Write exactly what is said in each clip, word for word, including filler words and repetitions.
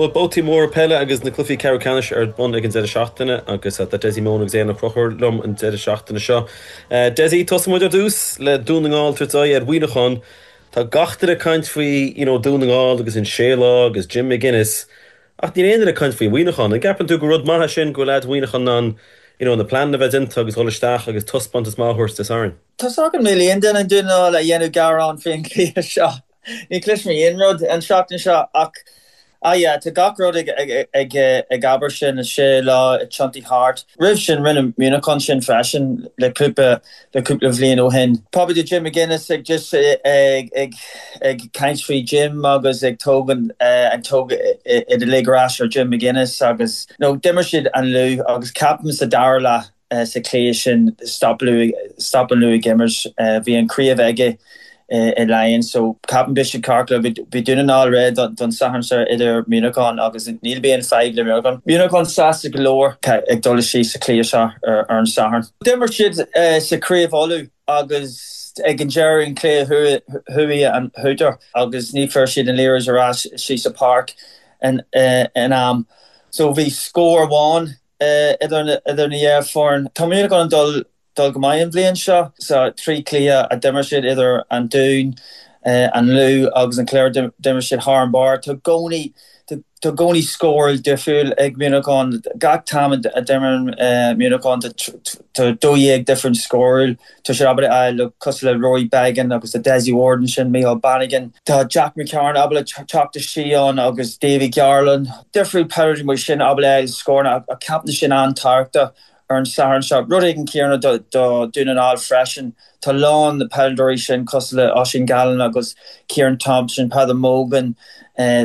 Well bótí mór pelle agus na clufií Carricanis ar bun ag an de seachtainna agus a Desi Móna ag an crochir lom an de seachtainna seo. Desi tosamid dús le dúnaáil tutáid ar bhuiinechan tá gachtar a caint faoi you know, dúnaáil agus in Sheila agus Jim McGuinness ach ní éanaar a caint faoi bhuiinechan. An gapan tú go rud maithe sin go lead bhuiinechan an you know, na plan na bheith inta agus tholisteach agus tuspant is máthúirt is airn. Tá sagan million den an dúnaáil a dhéanú garán féin clia seo. Ní cluis mé inrod an seachtain seo ach Ah yeah, to gachrod ag ag ag ag aber sin a sé lá a chanty hart. Riv sin rinne Munachon sin fashion le couple le couple of Lian O'Hin. Probably the Jim McGuinness ag just ag ag ag kinds free Jim agus ag togan and tog i the leg rash or Jim McGuinness agus no dimmershid and Lou agus captain sa darla sa cléisisin stop Louis stop and Louis Gimmers vi an Crea Vege. Uh, Lion so Captain Bishop Carcla be doing all red don sahan sir either Munachon agus need be in five le Munachon Munachon sas galore ag dole she sa clear sa ar an sahan dimmer shit uh, sa crave olu agus ag an jerry and clear hu hui and hooter agus need first shit and leers or as she's a park and uh, and um so we score one uh either either the year for Munachon dol Dul gomain blian seo so trí clia a demershid either an dún uh, an Lou agus an Claire demershid har an bar to goni to to goni score deful ag Munachon gag tam a demer uh, Munachon to to do ag different score to shabba I look cusle Roy Bagan agus the Desi Warden shin Michael Bannigan to Jack McCarn abla chop the Shion agus David Garland different parody mo shin abla score a, a captain shin Antarctica an Saran shop Rudigan Kierna do do doing an all freshen to lawn the Paldoration Cusla Oshin Gallen agus Kieran Thompson Padda Mogan uh,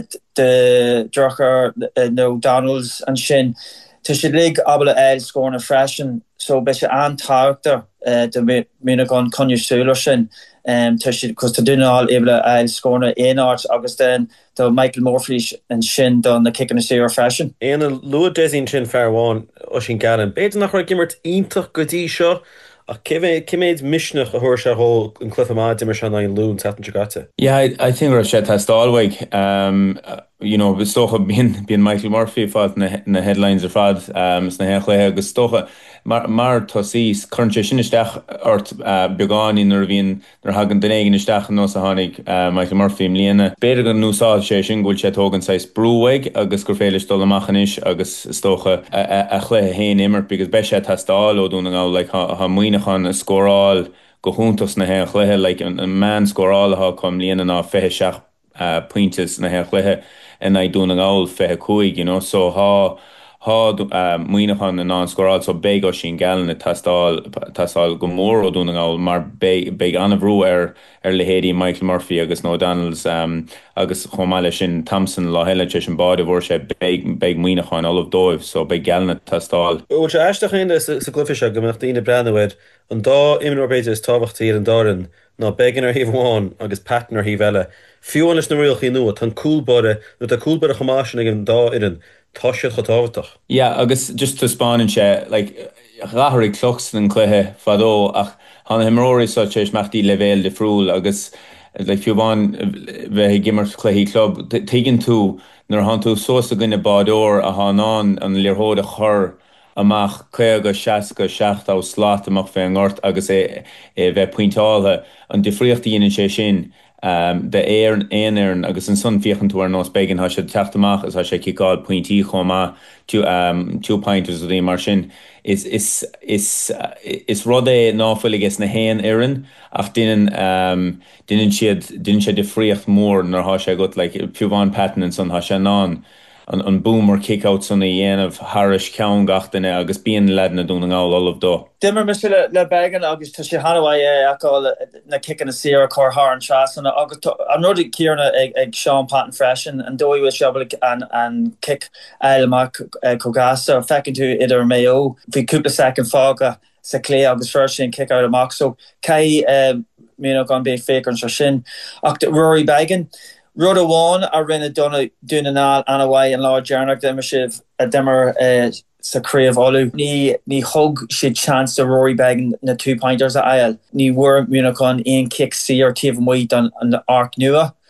the Drucker uh, no Donalds and Shin to should lig abla el scoring a freshen so besha Antarctica uh, the Munachon Conja Sulershin um to should cause to do all able el scoring in arts August then the Michael Morflesh and Shin done the kick in a zero fashion. And a low desin Shin Fairwan Oshin Gallen. Beit nach ra gimmert intach godi seo a kiméid misnach a hoir se hol an Cliffamad dimmer se na in loon satan chagata. Yeah, I, I think we're set test alweg. Um, uh, you know, bestocha bin bin Michael Murphy fad na, na headlines er fad um, sna hechlehe gestocha mar mar tosis current sin istach ort uh, began in nervin der hagen den eigen istach no sa hanig uh, Michael Murphy mliene beter gan no sa session gol chat hogan sais breweg agus gorfele stolle machen is agus stocha a chle heen immer because beshat hast all o doen al like ha ha muine gaan score all go huntos na hechlehe like a man score all ha kom liene na fe shach uh, points na hechlehe and I doen an all fe koig you know so ha ha uh, muinechan an non-scoral so big o sin gallen tastal tastal gomor o doen all mar big big anavru er er lehedi Michael Murphy agus no Donalds um agus chomale sin Thompson la helle sin body worship big big muinechan all of dove so big gallen tastal o ja ashtach in de se glyfisha gemacht in brandwed an da immer beter is tawacht hier en darin na beginner he one agus partner he velle few is na real chinu tan cool body with a cool bit of hamashin again da in Tasha chotavtach. Yeah, agus just to spawn and share like rahari clocks and clehe fado ach han hemrori such as machti level de frul agus like you want ve gimmer clehi club taken to nor han to so so gonna bador a hanan an lerhode chur amach kega shaska shacht aus slat amach fe ngort agus e ve pointal an de friachti in shin um the air and air agus an sun fichen to our nos begen ha tachtach as ha kick all pointy choma to um two pointers of the margin is is is uh, is rode nawfully gets na hen erin ach dinen um dinen she didn't she de friecht more nor ha got like puvan pattern and sun ha non an an boomer kick out son a yen of Harish Count gachten agus being led na doing all all of do. Dimmer mis le le bagan agus to she Hanaway akol na kicking a Sierra car har and tras and agus I'm not Kierna ag ag Sean Patton freshen and Doi was shovel and and kick El Mac Cogasa fecking to either Mayo vi couple second foga sa clay agus first and kick out of Max so Kai um me no gonna be fake on shin ach Rory Bagan Rhoda Wan a rinne donna dunanal anaway and Lord Jarnock demershiv a demer uh, sa crave olu ni ni hug she chance the Rory Bagan na two pointers at aisle ni were Munachon in kick C or T V White on on the arc nua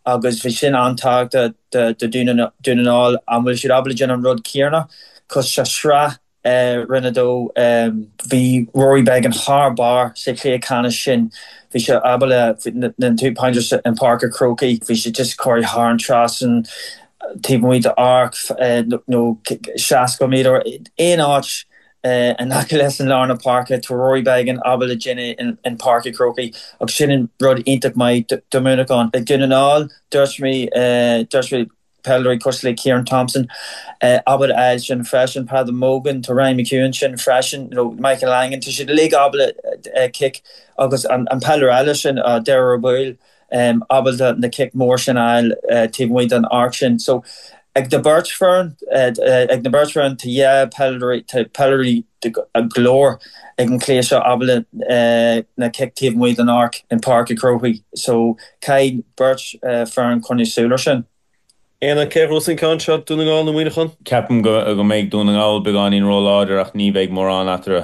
agus vi sin antag de de de dunal an wil si ablegin an rud Kierna cos se sra uh, rinne do um, vi Rory bag an haarbar se lé kann sin vi se abele den two pointers in Parker Croaky vi se just Corey Harn trassen te de arc uh, no, no Shasko meter een arch Uh, en na les in Larna Parke to Rory Bagan abel Jenny in, in Parke Croaky og sin rud intak mai Dominicon ag dun all durs me uh, durs me Pellery Cusley Kieran Thompson uh, abel al sin freshen Paddy Mogan to Ryan McEwen sin freshen you know Michael Langan to should leg abel uh, kick agus an, an Peller Allison uh, Dara Boyle um, abel the kick more sin al uh, team wait an action so ag de Birchfern ag de Birchfern te ja Pellery te Pellery a glór ag an clé seo abele na kicktíh mu an arc in Park Croaky so Kai Birch fern conny Suler sin. Éna ce sin can se dúnaáil na muoinechan? Ceapam go go méid dúnaáil beáin róláidir ach ní bheith mór an atra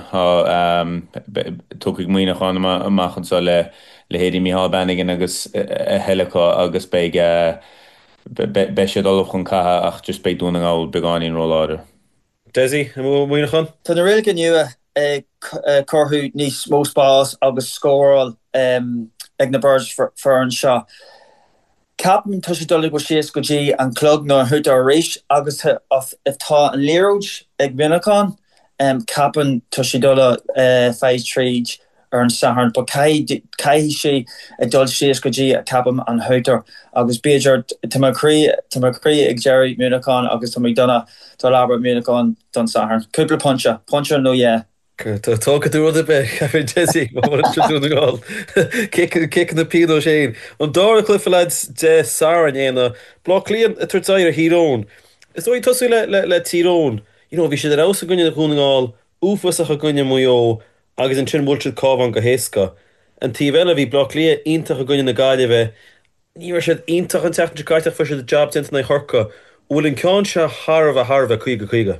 tuigh muoinechan amachchan sa le le héidir Mícheál Bannigan agus healacha agus beag be sé dul chun catha ach just be dúnaáil beáin róláidir. Desi, muoinechan? Tá na réilge nua corthú níos mó spás agus scóráil ag na Birds fearn seo. Captain tu sé dul go sios go dtí an clog nó thuúta a rééis agus if tá an léróid ag binachán Captain tu sé dul feis tríd ar an saharn, but cai sé a dul sios go dtí a capam an thuútar agus beidir tamacrí ag Jerry Munachán agus tá mé donna tá labar Munachán don saharn. Cúpla poncha, poncha nó yeah. Tócha tú rud a bit chafé Desi dúnaáil kicking na pídó sé. An dáir clufa leid de Sara an éana blog líon a tuirtáir a hírón. Is dóí tosú le le tírón. You know, bhí sé ar ása gunne na dúnaáil úfasach a gunne muo agus an sin bhúltead cábhan go héasca. An tí bheile bhí blog lia ionintach a gunne na gaiile bheith. Ní mar siad ionintach an teachn caiiteach fa siad a job tinta na chorca. Bhfuil an ceann se Harbh a Harbh chuige chuige.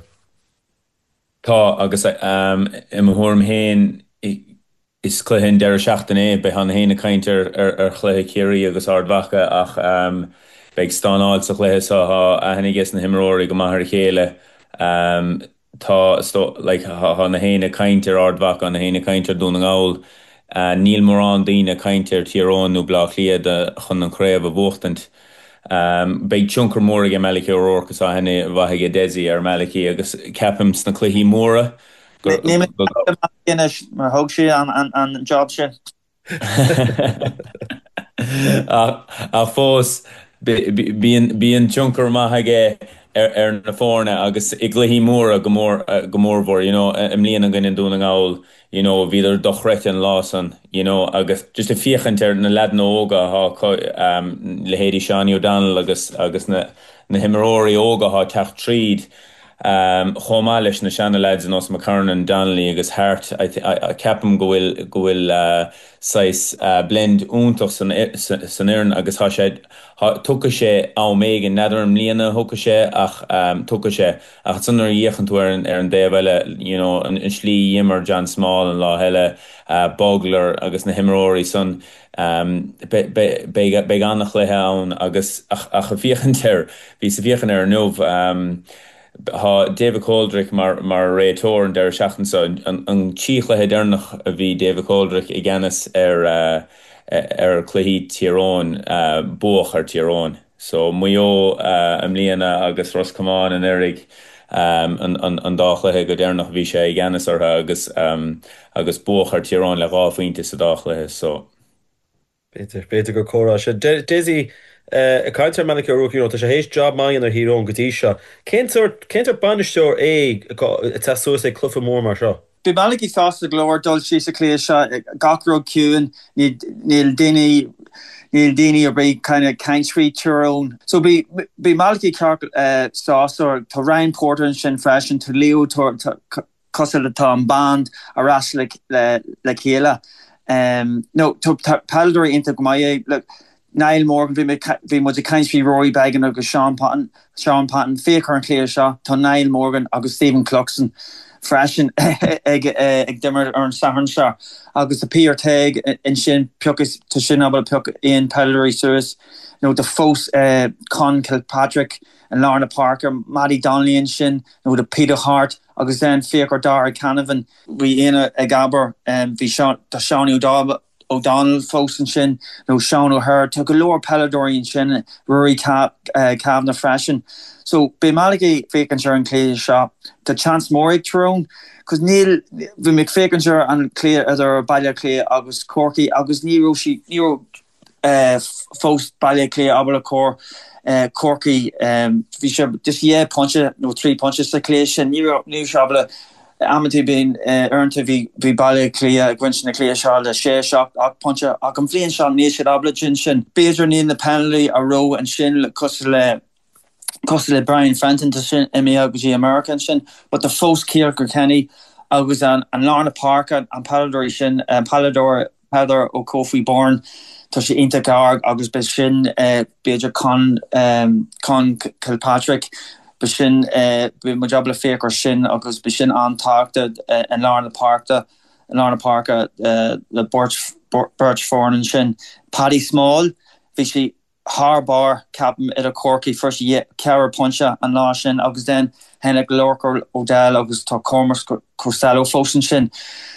Tá agus um, i mthúm héin is cluhinn deir seachtain é be han héna caintear ar ar chluthe céirí agus ardhacha ach um, beag stánáil sa chluthe sa a hennig ges na himróí go maithir chéile um, tá sto like ha na héna caintear ardhacha na héna caintear dúnaáil uh, níl mórán daoine caintear tíarrón nó blach liad chun an chréibh a bhuachtant. Um, Beid tionkur mór ag Meliki O'Rourke is a henne bhaige Desi ar Meliki agus ceapim sna cluichí móra. Ní mar thug sé an job sin. A fós bíon tionkur maithige ar na fórne agus i gluichí móra go mór bhór, you know, im líana an gine dúnaáil, you know, viidir dochrecht an lásan, you know, agus just a fiachant ar na ledna óga ha um, le héidir Seán O'Donnell agus agus na, na himróí óga ha teach tríd um, chomá leis na seanna leds an os McCarnan Donnelly agus Hart a ceapam go bhfuil go bhfuil uh, sais uh, blend úntaach san, san iarn agus ha sé tucha sé á mégan nadidirm líana thucha sé ach um, tucha sé ach sunar dhéchan tú ar an déhile, you know, an, an slí dhimar John Small an lá heile uh, Bogler agus na himróí son um, be, be, be, be annach lethe ann agus ach, ach a fiochan ter hí sa fiochan ar nómh um, ha David Coldrick mar mar réitóir an deir seachtan so an, an tíochlathe dénach a bhí David Coldrick i gceannas ar uh, ar cluichí tíorrón uh, buach ar tíorrón. So muo uh, am líana agus Roscommán an Eric um, an, an, an dáchlathe go dénach bhí sé i gceannas artha agus um, agus buach ar tíorrón le gáfaointe sa dáchlathe so. Peter, Peter go córá se. Desi a caiintear Meliki O'Rourke, you know, tá sé hééis job maian ar hírón gotí seo. Céintear banisteoir é tá suas é clufa mór mar seo? Bí Meliki sásta glóir dul sí sa clé seo gachróg ciúin níl daoine níl daoine ar bé kind of country tíorrón. So bí bí Meliki ceart sásta tá Ryan Porter an sin freisin tá Leo cosile tá an band arás le le chéile. Um, no, to Pellery into Gmaye, look, Niall Morgan vi mod kaint fi Rory Bagan agus Sean Patton Sean Patton fékar an léir seo tá Niall Morgan agus Stephen Cluxon freisin ag ag dimmer ar an saharn seo agus a Peter Teg in sin pugus te sin abal puk in Pellery Suez no de fós uh, Con Kilpatrick and Lorna Parker Maddie Donnelly in sin no de Peter Hart agus then fékar Dara Canavan vi ina ag aber um, vi Sean da Sean O'Donnell O'Donnell fósin sin no Sean O'Hare tu go leor Peladorian sin Rory Cap uh, Cavanagh freisin. So be maligi fékenir an clé shop the chance morig throne cos Neil vi me fékenir an clé other bailile clé agus Corky agus Nero she Nero uh, fós bailile clé abel cor uh, Corky um, vi just yeah punch no three punches the clé sin Nero Nero shabla Amity being uh, earned to be be balle clear Gwinston clear shot the share shot ag puncher a complete shot ni should obligation shin Bezer in the penalty a row and shin costele costele Brian Fenton to shin M A G American shin but the first Kirker Kenny I was on and Lorna Parker and Palador shin and Palador Heather o Kofi Born to she intergarg agus be shin uh, Bezer con um con Kilpatrick sin uh, be mo job le fékar sin agus be sin antagte uh, in Lorna Parkta in Lorna Parka uh, le Birch Birch Forn and sin Paddy Small vi si Harbar captain at a Corky first ye Cara Puncha and lá sin agus then Henrik Lorker Odell agus tá Cormac Costello fósin sin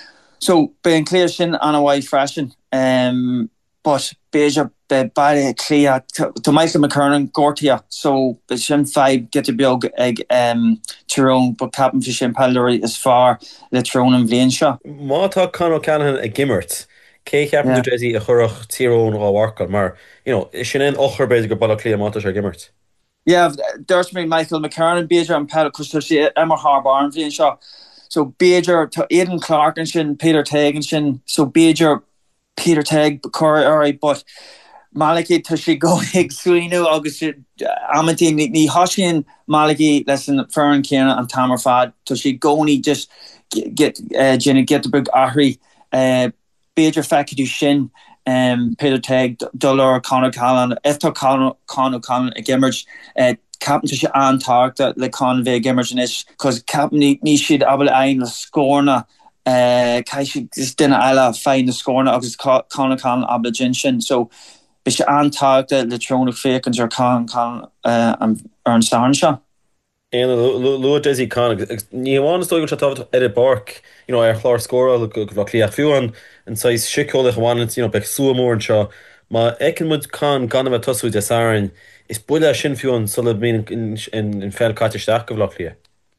so be an clear sin an a white freshen um but beja be baile clear to Michael McKernan Gortia so be sin five get to build ag um Tyrone but captain fi sin Pellery is far le Tyrone and Vleanshaw. Mátá Conor Callaghan a gimmert Cé ceapan New Jersey a churach Tyrone á warcal mar you know is sin an ochar beidir go balla clia mátá ar gimmert. Yeah, there's me Michael McKernan beja and Pel cos she Emma Harbar and Vleanshaw so beja to Aidan Clark and sin Peter Teg and sin so beja Peter Teg Corey but Maliki to she go Swino August Amity ni Hoshin Maliki lesson Fern Kiana and Tamar Fad to she go ni just get get uh, Jenny get the big Ahri uh Beja Fakadu Shin um Peter Teg Dollar Conor Callan Efto Conor Conor Callan a Gimmerge uh Captain to she antagta le conve Gimmerge is cause Captain ni ni shid abel ein la scorna uh kai she just dinner ala find the scorna agus Conor Callan obligation so be se antagte le trone fékens er kan kan an an Sansha. En lo Desi Con ni waan sto go Edit Bark you know er chlár score le go kliach fiúan an sais sikole gewoon you know be somoor an seo ma ekenmud kan gan a tosu de sarin is bula sin fiúan so mean in in in fel katteach go vloklia.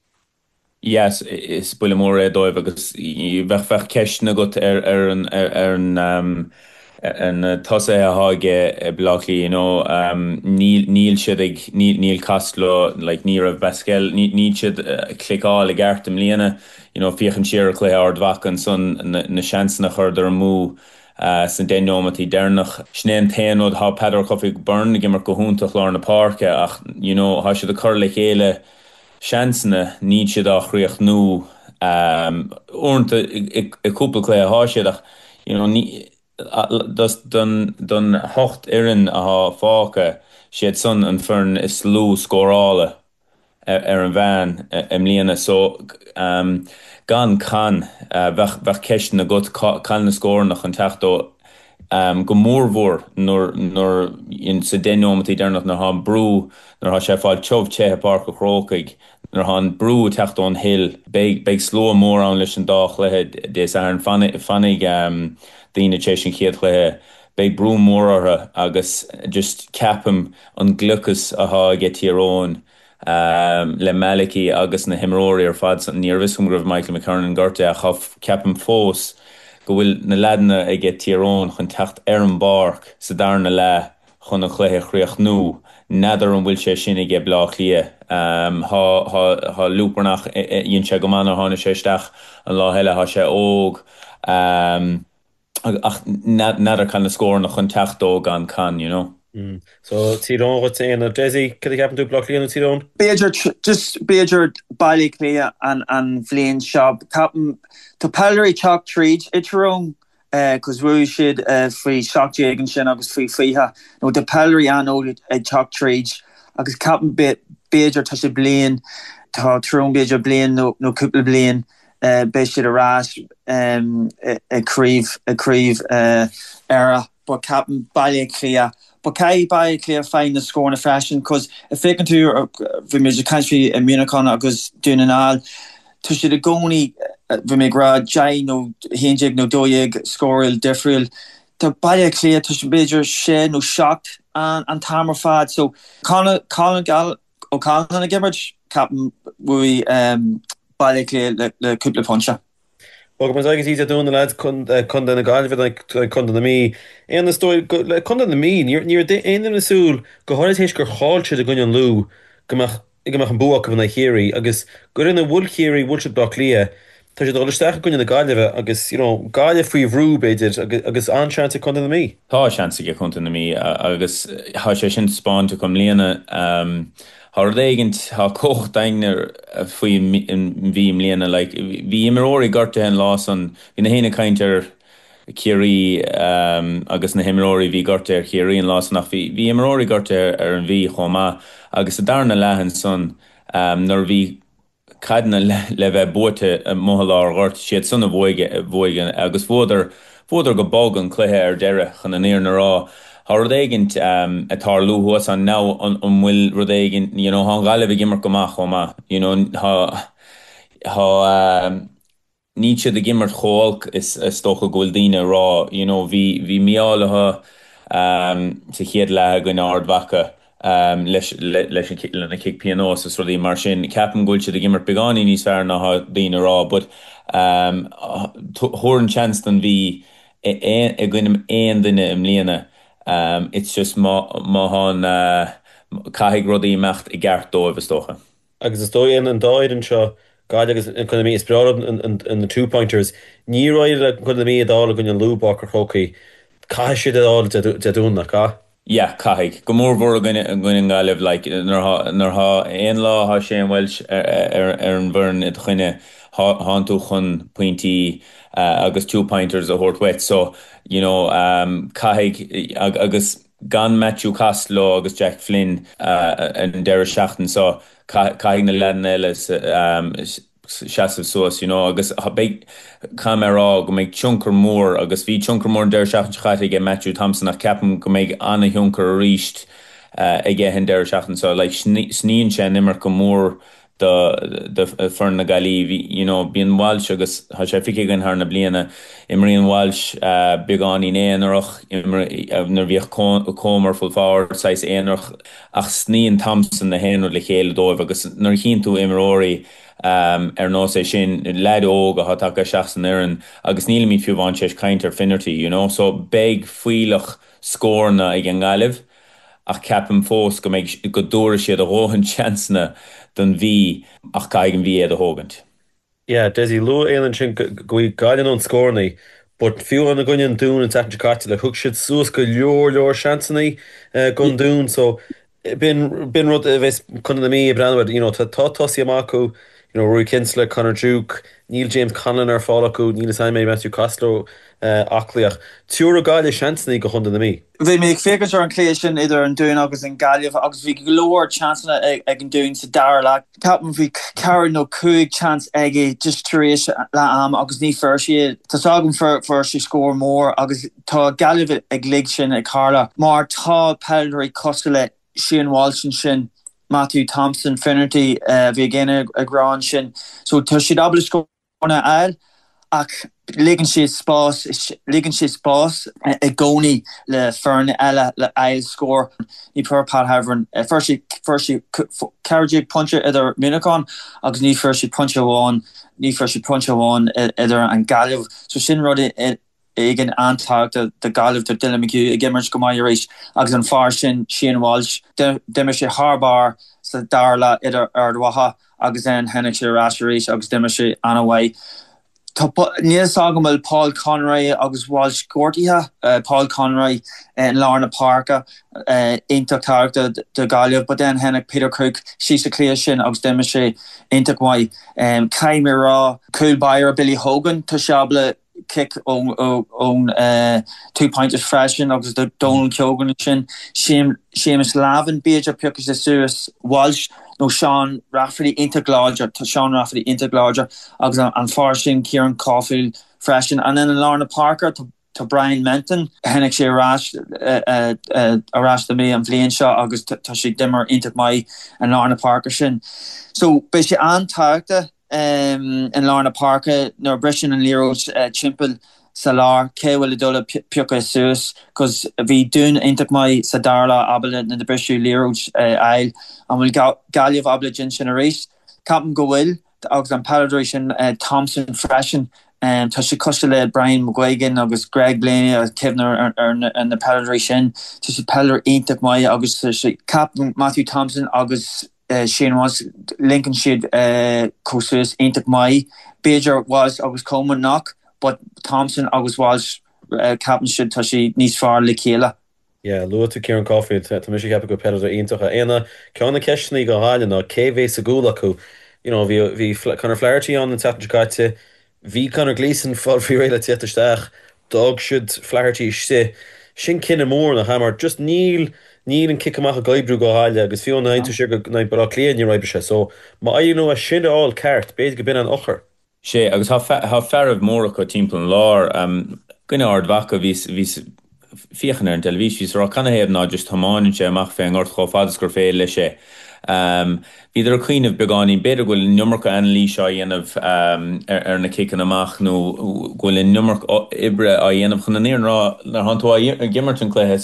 Yes, is bula more dóibh agus i bheith fech ceisna got ar ar an ar an um and uh, tosa a hage uh, blockly you know um Neil Neil Shidig Neil Neil Costlo like near of Baskel need need should uh, click all agartum Liana you know fichen share clay or dvakan son na chance na hurder mu uh san denomati dernach schnen tenod ha padder coffee burn gimmer go hun to Lorna Park ach you know ha should the curly hele chance na need should ach recht nu um ornt a couple clay ha should you know ni dus dun dun hocht irin a fáke siad son an fern is lú scorále ar an van im líana so um, gan can uh, vech vech ceist na gut can na scór nach an techtó um, go mórmhór nor nor in sa dénomatí dernach na ha brú nor ha sé fáil tjov tsehe park a chrócaig nor han brú techtó an hill beig beig sló mór an leis an dách lehe dés ar an fannig fannig um, Dina Chasing Kiat le be broom more agus just capim on glucus aha get your own um le Maliki agus na himrori or fads near visum of Michael McKernan Garte a half capim fós go will na ladna a get your own chun tacht Aaron Bark sa darna la chun a chléhe chréach nu nadar an will sé sinna ge blach lia um ha ha ha lúpernach yin se gomana hana sé stach an lá heile ha sé óg um ach nadar kann score nach an techtó gan can you know mm. So Tyrone wat saying of Desi could happen to block Leon Tyrone Bejer just Bejer Bailey Clea and and Vlean shop captain to Pellery chalk trees it's wrong cos ru siid fri shockjagin sin agus fri fiha no de pellery an o e chalk trade agus cap bit beger tu se blian tá tron beger blian no no couple blian uh, be si a ras um, a krief a krief uh, era but cap bailile clia but kai by clear find the score in a fashion cos if fi to vi me country in Municon agus dun an all tu si a goni vi me gra jai no hinjig no doig scoril differil the bailile clear tu beger she no shocked an an tamer fad so Colin Colin gal o Colin a gibbert cap we um bailile clear le le couple puncha. Well, mas agus í dún lads chun chun na gáil chun na mí an na stoi chun na mí ní ein na súl go háéis gur háilte a gunn an lú goach goach an buach na chéirí agus gur na bhil chéirí bhil se blach lia Tá sé dolisteach gunn na gáileh agus gáile faoi bhrú beidir agus anseanta chun na mí. Tá seansa go chun na mí agus há sé sin spáinte chum líana Har dégent ha kocht deiner foi vím lena like vi immer ori garte hen lasan in a hene kainter kiri um, agus na himmerori vi garte er kiri an las nach vi vi immer ori garte er an vi choma agus a darna lehen son um, nor vi kadna leve bote mohalar gart siet son a voige voigen agus voder voder go bogan klehe er dere chan an eer na ra Har rodégint um, a tar luhos an now on on will rodégint you know han galve gimmer gomach oma you know ha ha um, Nietzsche de gimmer cholk is a stoche goldine ra you know vi vi miale ha um, se heet le gon aardwakke um, leis leis an kitlen a kick piano so rodi mar sin capan goldse de gimmer begani nís ver na ha dine ra but um, horn chance dan vi e e gonnim ein dinne im lene Um, it's just ma ma han uh, caig rodí mecht I gart dó a stocha. Agus is dói an dáid an seo gaid agus economy is broad in the two pointers. Ní roiid le economy adála gunn an lúbach ar chocaí. Cai siad adála te dún nach ca? Yeah, caig. Go mór bhór gunn gunn galibh like nar ha ein lá ha sé an Welsh ar an bhurn it chuine han tú chun pointí uh, agus two pointers a hort wet so you know um caig ag, agus gan Matthew Costello agus Jack Flynn uh, an deire seachtain so caig na lean eiles um seaamh suas you know agus ha big camera go méid chunker mór agus bhí chunker mór deire seachtain chaite ige Matthew Thompson nach ceapan go méid anna hiúncar a ríist uh, ige hen deire seachtain so like sníonn sé nimmer go mór the the fern na gali you know being Walsh agus ha sé fi gan har na bliana Imrian Walsh uh, began in éanach nar bhíoh comer full fáir sais éanach ach sníon Thompson na hen le chéile dóibh agus nar chin tú imróí um, ar nó sé sin leid óga ha take seachsan éan agus níl mí fiú bhain séis cainter finnerty you know so beg fuilech scórna ag an galibh ach ceapan fós go méid go dúra siad a róhan chancena don bhí ach caigan bhí éad a hógant. Yeah, Desi lu éan sin go gaian an scórnaí, but fiú an a gunn dún an tetan carta le thug siad suas go leor leor seansannaí uh, gun dún, so bin bin rud a bheits chun na mí brandward, you know, tá tosí amachú, you know, Rory Kinsler, Conor Duke, Neil James Conlon ar fáil acu, Níl Simon Matthew Costello uh, aclaíach. Tiúr a gáile seansannaí go chun na mí. Bhí mé fégus ar an clé sin idir an dún agus an gaiileh agus bhí glóir chansanna ag, ag an dún sa dar le. Capan bhí cairn nó cúig chance aige just taréis le am agus ní fear siad. Tá agam for for si scór mór agus tá gaiileh ag lig sin ag Carla. Mar tá Pellery Costello Shane Walsh sin Matthew Thompson Finnerty uh, bhí gine agrán sin. So tá siad abla scórna ail ach ligan si spás ligan si spás a gcónaí le fern eile le ail scór ní pur Pat Havern first first carriage puncher idir Municon agus ní first punch bháin ní first punch bháin idir an galibh so sin rud igen antag de de galibh de Dylan McHugh ag gimmers go mai éis agus an far sin Shane Walsh dimmer sé harbar sa darla idir ardwaha agus en hennig sé raséis agus dimmer sé anaway. Níl agamil Paul Conroy agus Walsh Gortiha uh, Paul Conroy in uh, Lorna Parka uh, inta character de Gallia, but then hennig Peter Cook she's a clear sin agus dimmer sé inta wai um, Kai Mira Cool Buyer Billy Hogan to shable kick on on uh, two pointers freshen agus the Donald Keogan sin Seamus Lavin beja pukas the Suez Walsh no Sean Rafferty interglager to Sean Rafferty interglager agus an Farshin Kieran Caulfield freshen and then Lorna Parker to to Brian Menton hennig sé arás arás de mé an bblion seo agus tá sé dimmer intak mai an Lorna Parker sin. So be sé antáachta um, in Lorna Parker nó brisin an líros uh, chimpel salar céhfuil dul puca suas cos bhí dún intak mai sa darla abla na de brisú líros uh, eil an bhfuil galliamh abla gin sin a rééis. Capan go bhfuil agus an paradration uh, Thompson freshen Um, tá sé costa le Brian McGuigan agus Greg Blaney a Kevner an na Pellery sin tá sé Peller eintak mai agus sé Captain Matthew Thompson agus uh, Shane was Lincoln siad uh, cosus eintak mai Bejar was agus Coleman knock but Thompson agus was uh, Captain siad tá sé níos far le chéile. Yeah, lu to Kieran Caulfield tá mis heb go Peller eintocha ena ceanna ceisna go háile ná cévé sa gúla acu you know vi vi kind of Flaherty an an tapte Bhí Conor Gleeson fáil fao réile tíisteach dog siúd Flaherty sé sin cinenne mór na hamar just níl níl an kick amach a gaibbrú go háile agus fiú na tú si go na bara léan raibbe se so má a nó a sin áil ceart béad go bin an ochar. sé agus ha ferh mór go timpplan lár um, gunne ardhacha vís vís fiochan ar an televis vís rá canna héad ná just hamáin sé amach fé an ort cho fadas gur fé lei sé. Um, Bhí ar chuoineh beáin beidir ghfuil nummarcha an lí seo dhéanamh um, ar, ar na cican amach nó ghfuil in nummarch ibre a dhéanamh chun naíon rá nar hantá gimmart an cléthe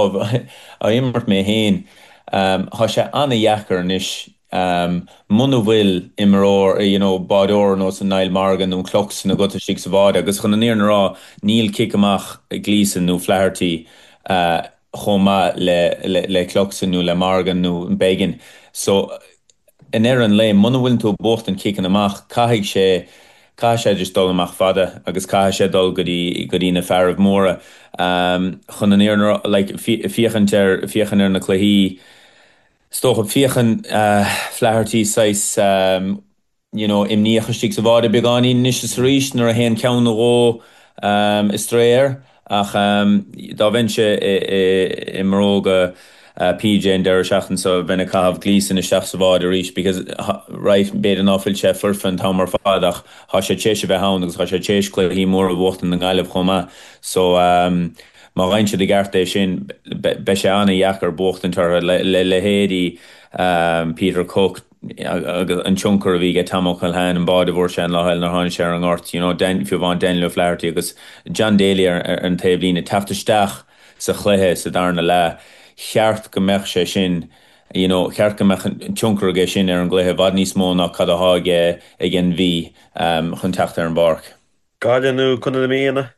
a immart mé héin um, há sé anna dheachar níis um, muna bhfuil imróir you know, bádóir nó san Niall Morgan nó clocs na gota sí sa bhád agus chun naíon rá níl cic amach Gleeson nó Flaherty uh, chomá le, le, le clocksan nó le Morgan nó Begin. So in er an le muna bhfuil tú bocht an cican amach caiigh sé cai sé just dul amach fada agus cai sé dul go dtí na fearh móra um, chun an éar like, fiochan fiochan ar na chluí stoch op fiochan uh, Flaherty sais um, you know, imníochastí sa bháda beáí níos is ríis nar a héan ceann ró um, is tréir ach um, dá bhain sé i mróga Uh, P J and Derek Shachten so ben a cav Gleeson is shafts of order reach because uh, right bed an awful chef furfan Homer fadach ha sé cheche be hound ha sé cheche clear he more of what in the gaile choma so um ma reinse de garte sin be se anna jacker bocht in tar le le hedi um Peter Cook an chunker vi get tamokal han and body vor la hel na han sharing art you know den if you want Daniel Flaherty because John Daly ar an tablin taftestach sa chléhe sa darna la cheart go meach sé sin you know cheart go meach chunker ge sin ar an gléthe bhd níos mó nach cad a háige ag an bhí um, chun techt ar an barc. Gaile nó chun na míana?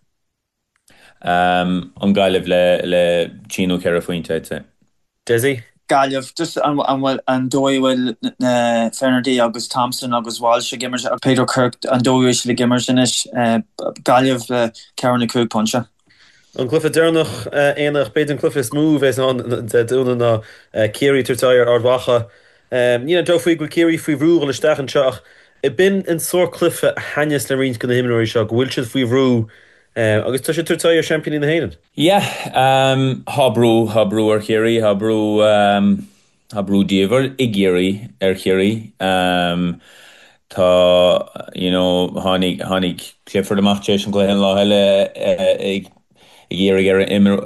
Um, an gaiileh le le Chino ceir a faointe. Desi? Galliamh just an an an dóhfuil na Fernardy agus Thompson agus Walsh gimmers a Peter Kirk an dóhfuil le gimmers inis uh, Galliamh le Karen na cúg puncha. An clufa dernach éach beit an clufa smooth is an dúna na Kiri turtáir ardhacha. Ní do faoi go Kiri faoi bhrú le stachan seach. I bin in sór clufa hanes le rins gona himnoir seach bhfuil siad faoi bhrú agus tá sé turtáir champion na héanaan. Yeah, um, habrú habrú ar Kiri, habrú um, habrú díomhar i Kiri ar Kiri. Um, tá, you know, hánig hánig Clifford amach tééis an gléan lá heile ag Géir ar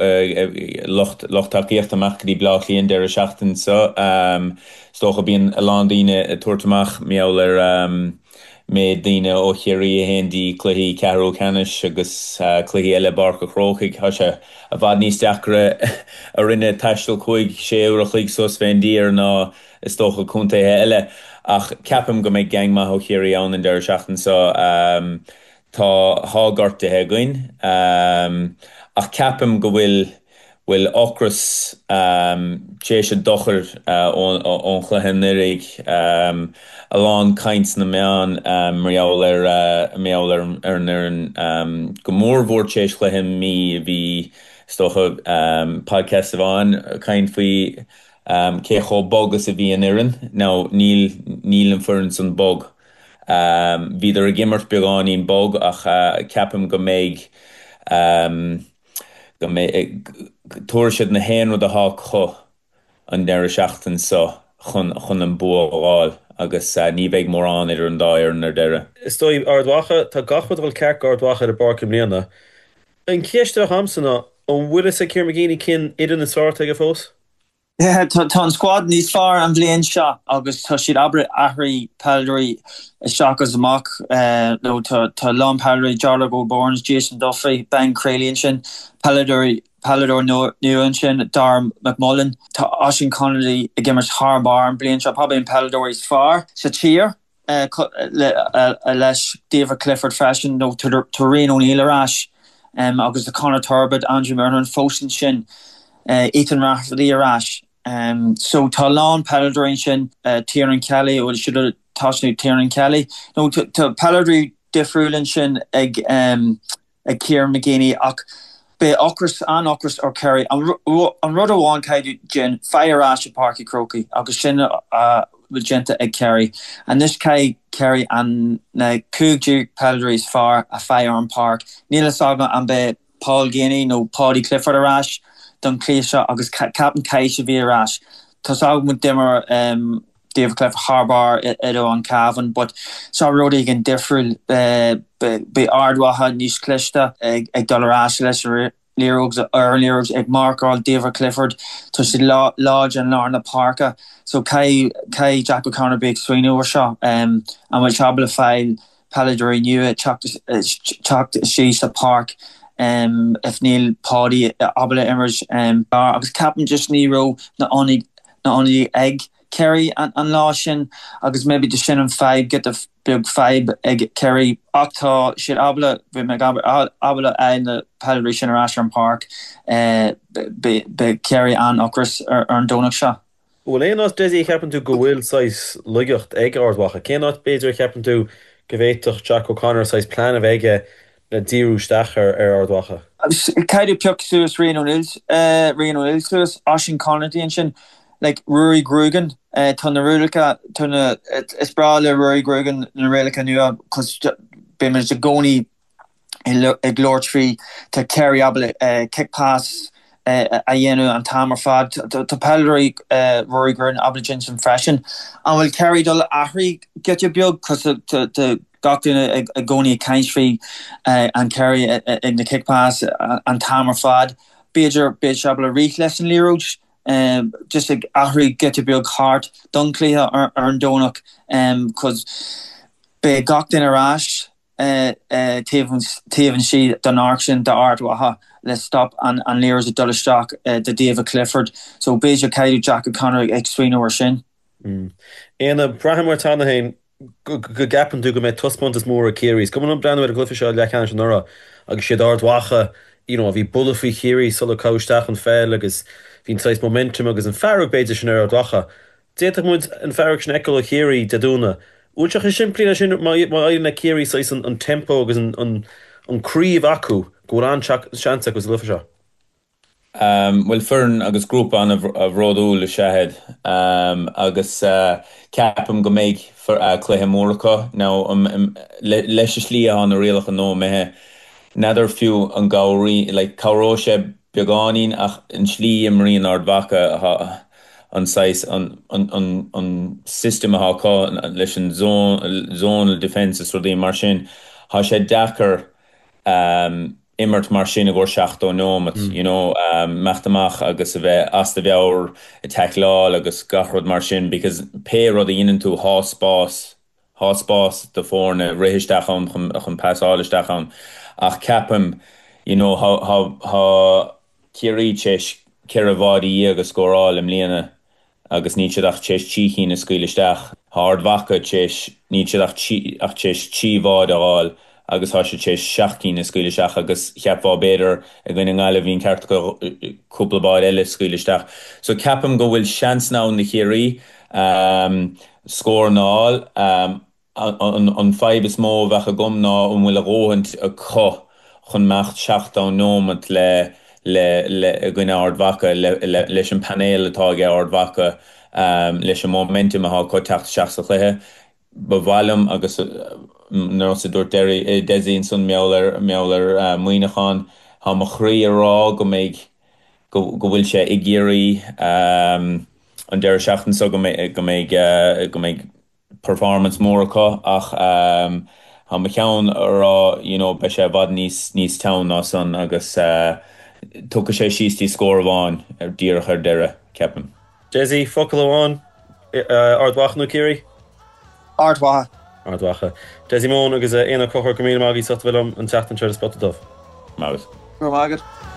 locht lochtaíocht amach dí blachlíonn deir seachtain so um, stocha bíon a landíine tuairtamach méall ar um, mé daine ó chéirí a héndí cluí Carol Canis agus uh, cluí eile barca chróchaigh ha se a bhd níos deacra a rinne taistil chuig sé a chuig sos féndí ar ná is stocha cúntaithe eile ach ceapam go méid gang maith ó chéirí ann an deir seachtain so um, tá hágartathe goin um, ach ceapam go bhfuil bhfuil ochras um, tééis a dochar ón uh, chluhannig um, a lán caint na meán um, méall ar uh, méall ar ar an um, go mór bhór tééis chluhan mí bhí stocha um, podcast bháin caint faoi um, cécho bogus a bhí an iran ná níl níl an furin san bog Um, Bhíidir a gimmert beánín bog ach uh, ceapam go méid um, go méid tuair siad na héanú a há chu an deire seachtain so chun chun an buáil agus uh, ní bheith mór an idir an dáir nar deire. Is stoi ardwacha tá gachfud bhfuil ceart ardwacha ar bar mlíana. An céiste hamsanna an bhuiile sa Ciara Magini cin idir na sáirte go fós? Yeah, tá squad níos far an bblion seo agus tá siad abre ahraí peidirí seachas amach nó tá lán peidirí Jarlath Ó Borns, Jason Duffy, Ben Crélíonn sin, peidirí Palador nuan sin Dar McMullen tá Oisin Connolly i gimmert Harbar an blion seo probably an Palador is far sa tír leis David Clifford freisin nó Toreen O'Neill arás agus the Conor Turbid, Andrew Murnan fósin sin uh, Ethan Rafferty arás. Um, so tá lán Palador sin uh, Tiernan Kelly ó siad táisnú Tiernan Kelly. No tá Palador difriúlinn sin ag um, ag Ciara Magini ach be ochras an ochras or Kerry an rud amháin caiidir gin fearrás a Parky Croky agus sin uh, genta ag Kerry and this cai Kerry an na cúgú Palador's far a fire an park níla sagna an be Paul Guinea no Paddy Clifford arás don cléise agus Captain Caiise bhí arás Tás agmu dimmer um, David Clifford Harbar ido an Cavan but sa rudi gin different uh, be ardwaha níos clista ag, ag dollarás leis lírógs ar lírógs ag Mark David Clifford tu si lodge an Lárna Parka so kai kai Jack O'Connor big swing over shot um and which habla file Palador knew it chopped chopped she's a park um if Neil Paddy abla image um bar agus Captain just Nero na only na only egg Kerry an an lá sin agus maybe de sin an five get the big five ag Kerry octá shit abla vi me abla ein the Palador sin ar Park uh, be be Kerry an ochras ar an donach sha. Well ein as desi happen to go will size lugacht ag ardwacha cannot beter happen to gevéitoch Jack O'Connor size plan of ege na diru stacher ar ardwacha. Kaidu puk suas Reno Nils uh Reno Nils suas Oisin Connolly sin like Rory Grugan uh, ton na Rulika ton is bra le Rory Grugan na Relika nua cos be me goni ag Lord Tree to carry able uh, kick pass uh, a yenu an tamer fad to Palador uh, Rory Grugan obligation some freshen and will carry dul ahri get your biog cos to to got in a, a goni Kaintree uh, and carry uh, in the kick pass uh, and tamer fad Beger be able reach lesson lerouge Um, just like ahri get a big heart dunkliha ar an donach um cause be gacht in a rash uh uh taven she don auction the art waha let's stop and and leers a dollar stock uh, the David Clifford so beja kaidu Jack O'Connor extreme or shin en a Braham Martana hain go gap and do go me tuspont is more Kiri's coming up down with a glyfish le can nora agus sé art wacha you know vi bullefi Kiri solo coach and fair agus Bhín sais momentum agus an ferrug beidir sin ar dwacha. Déach muid an ferrug sin eco a chéirí deúna. Úteach is siimplí na sin má na chéirí sais an tempo agus an críomh acu go an seansa agus lufa seo. Um, well fern agus grúp an a bhródú le sehead um, agus uh, ceapam go méid for uh, cluthe mórcha ná um, um, le, leis slí an a réalach an nó methe nadidir fiú an gairí like, cáróise beganín ach an slí imríon ardvacha an sais an an an an system ha ka leis an zone zonal defenses rudí mar sin ha sé dachar um immert mar sin a go seachta nómat mm. you know um machtamach agus a bheith as de bheor a techlá agus gachrod mar sin because pe rud a inan tú há spás há spás de fórne réhisteach an chun pasálisteach an ach capam you know how how how Kiri chesh Kiravadi agus scoráil im líana agus ní siad ach chesh chíchín na scuilisteach hard vaca chesh ní siad ach ach chesh chívád aáil agus há sé chesh seachcín na scuilisteach agus cheapá beidir a gine ngáile bhín ceart go cúplabáid eile scuilisteach so capam go bhfuil seans ná na Kiri um, scór náil um, an an five is mó bhecha gom ná an bhfuil a róhant a cho chun mecht seachta nómat le le le gine ardvacha le leis an panel atá ge ardvacha um, leis an momentum a ha co tacht seach sa chléthe bhhailm agus nó sa dúirt Desi sun meallar meallar muoineán há mo chrí ará go méid go bhfuil sé i ggéirí an deir seachtain so go méid go méid performance mór acu ach um, ha me ceann ará you know, be sé bhd níos níos town ná san agus uh, tucha sé síostí scór bháin ar díreach ar deire ceapan. Desi, focail amháin ardmhacha nó Ciarán? Ardmhacha. Ardmhacha. Desi món agus éana cochar go míle mágaí sot bhfuilm an teachtain seir a spot a dubh. Mágas. Go mágad.